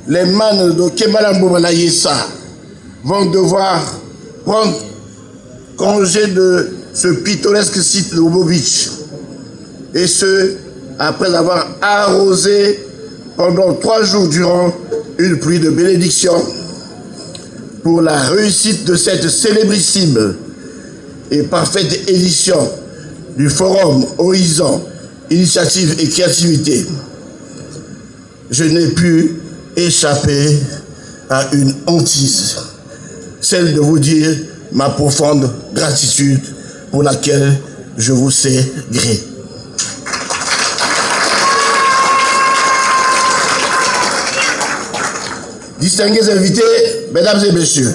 les mânes de Kemalamboumana Yessa vont devoir prendre congé de ce pittoresque site de Obo Beach. Et ce, après avoir arrosé pendant 3 jours durant une pluie de bénédiction pour la réussite de cette célébrissime et parfaite édition du Forum Horizon, Initiative et Créativité. Je n'ai pu échapper à une hantise, celle de vous dire ma profonde gratitude pour laquelle je vous sais gré. Distingués invités, mesdames et messieurs,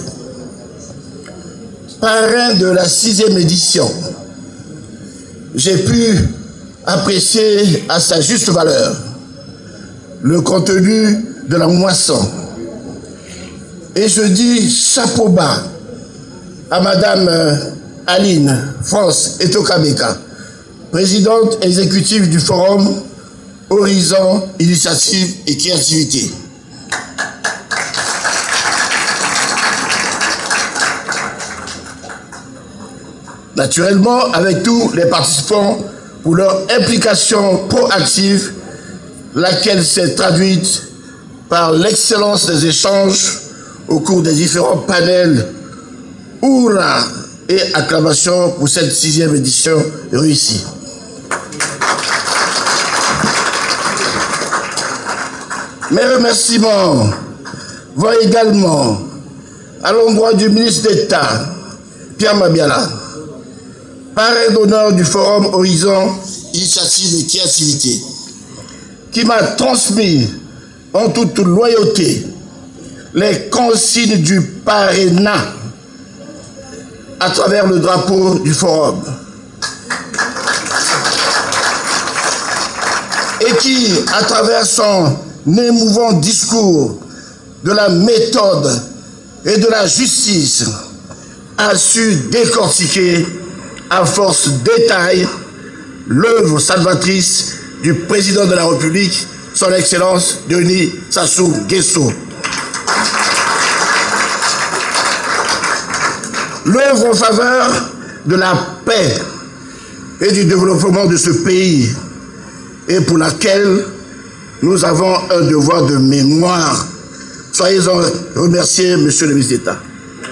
parrain de la 6e édition, j'ai pu apprécier à sa juste valeur le contenu de la moisson. Et je dis chapeau bas à Madame Aline France Etokabeka, présidente exécutive du Forum Horizon, Initiative et Créativité. Naturellement, avec tous les participants pour leur implication proactive, laquelle s'est traduite par l'excellence des échanges au cours des différents panels. Hurrah et acclamations pour cette 6e édition réussie. Mes remerciements vont également à l'endroit du ministre d'État, Pierre Mabiala, parrain d'honneur du Forum Horizon, Initiative et Créativité, qui m'a transmis en toute loyauté les consignes du parrainat à travers le drapeau du Forum. Et qui, à travers son émouvant discours de la méthode et de la justice, a su décortiquer à force de détails l'œuvre salvatrice du président de la République, son Excellence Denis Sassou Nguesso. L'œuvre en faveur de la paix et du développement de ce pays, et pour laquelle nous avons un devoir de mémoire. Soyez-en remerciés, Monsieur le ministre d'État.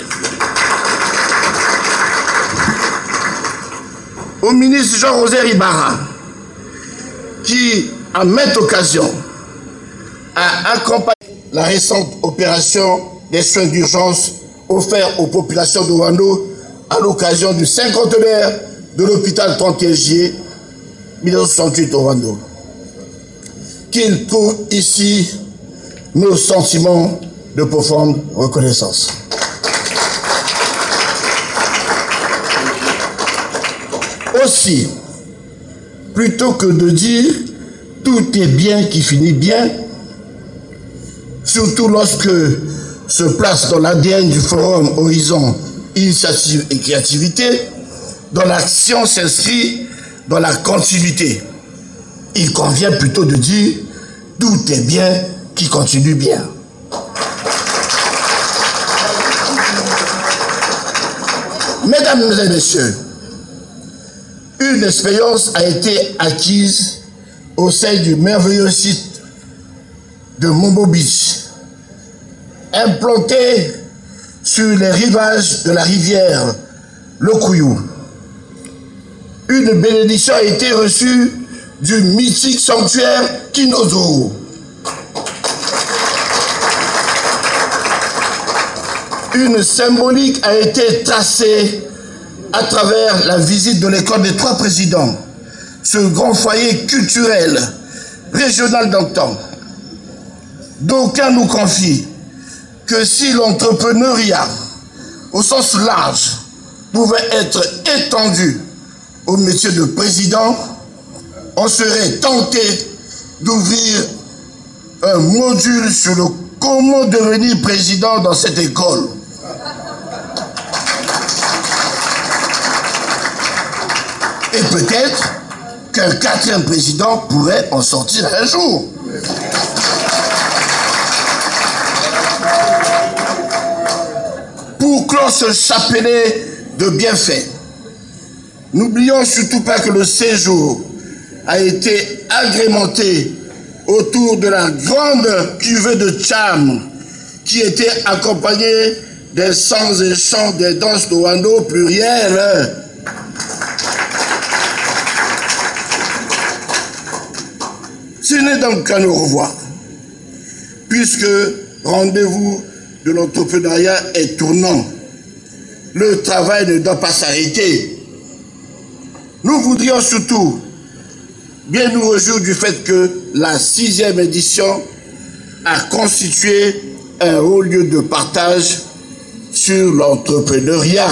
Au ministre Jean-José Ribara, qui, à maintes occasions, a accompagné la récente opération des soins d'urgence offerts aux populations de Rwando à l'occasion du 50e de l'hôpital 31 juillet 1968 au Rwando. Qu'il trouve ici nos sentiments de profonde reconnaissance. Aussi, plutôt que de dire tout est bien qui finit bien, surtout lorsque se place dans l'ADN du Forum Horizon, Initiative et Créativité, dont l'action s'inscrit dans la continuité. Il convient plutôt de dire tout est bien qui continue bien. Mesdames et messieurs, une expérience a été acquise au sein du merveilleux site de Mombo Beach, implanté sur les rivages de la rivière Lokouyou. Une bénédiction a été reçue du mythique sanctuaire Kinozo. Une symbolique a été tracée à travers la visite de l'école des 3 présidents, ce grand foyer culturel régional d'antan. D'aucuns nous confient que si l'entrepreneuriat, au sens large, pouvait être étendu au métier de président, on serait tenté d'ouvrir un module sur le comment devenir président dans cette école. Et peut-être qu'un 4e président pourrait en sortir un jour. clore ce chapelet de bienfaits. N'oublions surtout pas que le séjour a été agrémenté autour de la grande cuvée de Tcham qui était accompagnée des chants et chants des danses de Wando pluriel. Ce n'est donc qu'à nous revoir, puisque rendez-vous de l'entrepreneuriat est tournant. Le travail ne doit pas s'arrêter. Nous voudrions surtout bien nous réjouir du fait que la 6e édition a constitué un haut lieu de partage sur l'entrepreneuriat.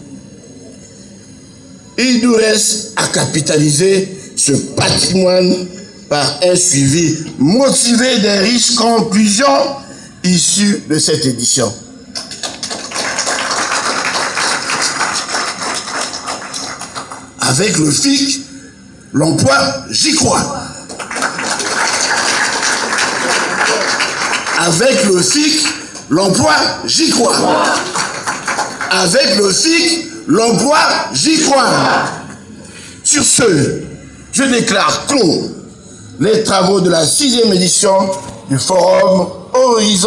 Il nous reste à capitaliser ce patrimoine par un suivi motivé des riches conclusions issues de cette édition. Avec le FIC, l'emploi, j'y crois. Avec le FIC, l'emploi, j'y crois. Avec le FIC, l'emploi, j'y crois. Sur ce, je déclare clos les travaux de la 6e édition du Forum Horizon.